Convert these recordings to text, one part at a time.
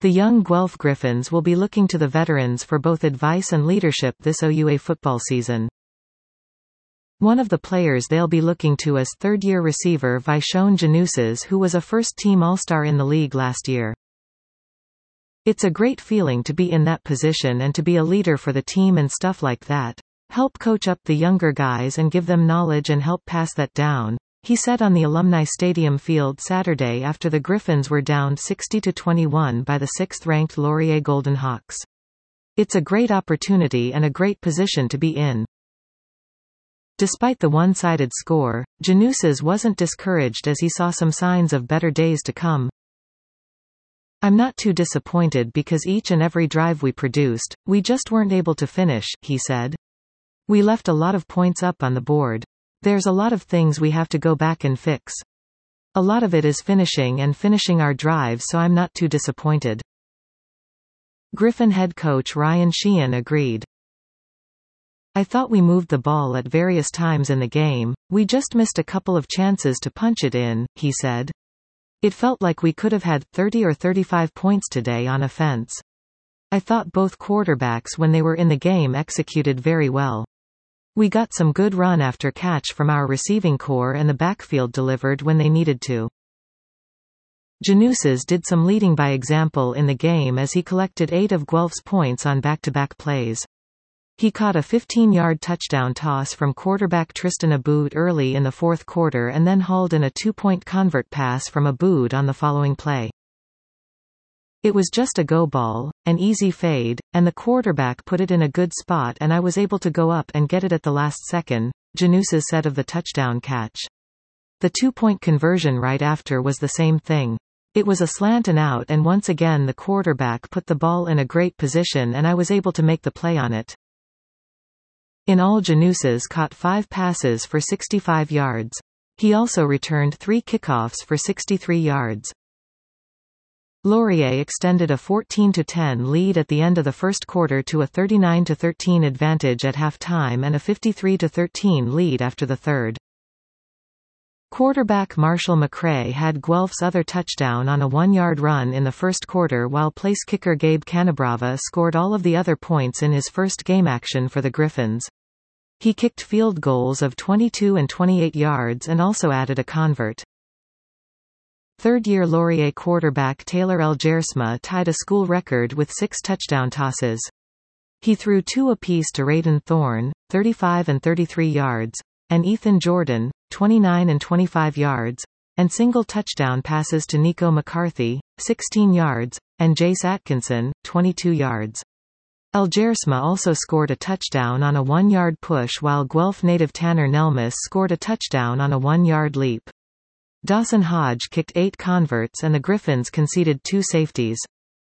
The young Guelph Griffins will be looking to the veterans for both advice and leadership this OUA football season. One of the players they'll be looking to is third-year receiver Vaishone Januses, who was a first-team All-Star in the league last year. It's a great feeling to be in that position and to be a leader for the team and stuff like that. Help coach up the younger guys and give them knowledge and help pass that down, he said on the Alumni Stadium field Saturday after the Griffins were down 60-21 by the 6th-ranked Laurier Golden Hawks. It's a great opportunity and a great position to be in. Despite the one-sided score, Januses wasn't discouraged as he saw some signs of better days to come. I'm not too disappointed because each and every drive we produced, we just weren't able to finish, he said. We left a lot of points up on the board. There's a lot of things we have to go back and fix. A lot of it is finishing our drives, so I'm not too disappointed. Griffin head coach Ryan Sheehan agreed. I thought we moved the ball at various times in the game, we just missed a couple of chances to punch it in, he said. It felt like we could have had 30 or 35 points today on offense. I thought both quarterbacks when they were in the game executed very well. We got some good run after catch from our receiving core and the backfield delivered when they needed to. Januses did some leading by example in the game as he collected 8 of Guelph's points on back-to-back plays. He caught a 15-yard touchdown toss from quarterback Tristan Aboud early in the fourth quarter and then hauled in a 2-point convert pass from Aboud on the following play. It was just a go ball, an easy fade, and the quarterback put it in a good spot and I was able to go up and get it at the last second, Januses said of the touchdown catch. The 2-point conversion right after was the same thing. It was a slant and out and once again the quarterback put the ball in a great position and I was able to make the play on it. In all, Januses caught 5 passes for 65 yards. He also returned 3 kickoffs for 63 yards. Laurier extended a 14-10 lead at the end of the first quarter to a 39-13 advantage at halftime and a 53-13 lead after the third. Quarterback Marshall McRae had Guelph's other touchdown on a 1-yard run in the first quarter while place kicker Gabe Canabrava scored all of the other points in his first game action for the Griffins. He kicked field goals of 22 and 28 yards and also added a convert. Third-year Laurier quarterback Taylor Elgersma tied a school record with 6 touchdown tosses. He threw 2 apiece to Raiden Thorne, 35 and 33 yards, and Ethan Jordan, 29 and 25 yards, and single touchdown passes to Nico McCarthy, 16 yards, and Jace Atkinson, 22 yards. Elgersma also scored a touchdown on a 1-yard push while Guelph native Tanner Nelmus scored a touchdown on a 1-yard leap. Dawson Hodge kicked 8 converts and the Griffins conceded 2 safeties.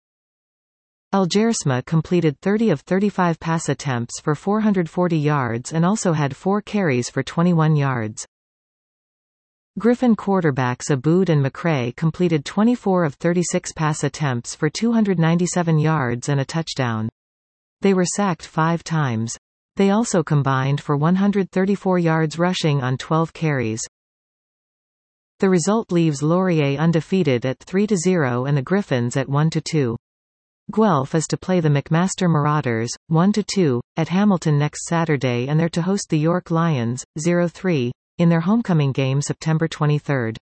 Elgersma completed 30 of 35 pass attempts for 440 yards and also had 4 carries for 21 yards. Griffin quarterbacks Aboud and McRae completed 24 of 36 pass attempts for 297 yards and a touchdown. They were sacked 5 times. They also combined for 134 yards rushing on 12 carries. The result leaves Laurier undefeated at 3-0 and the Griffins at 1-2. Guelph is to play the McMaster Marauders, 1-2, at Hamilton next Saturday and they're to host the York Lions, 0-3, in their homecoming game September 23.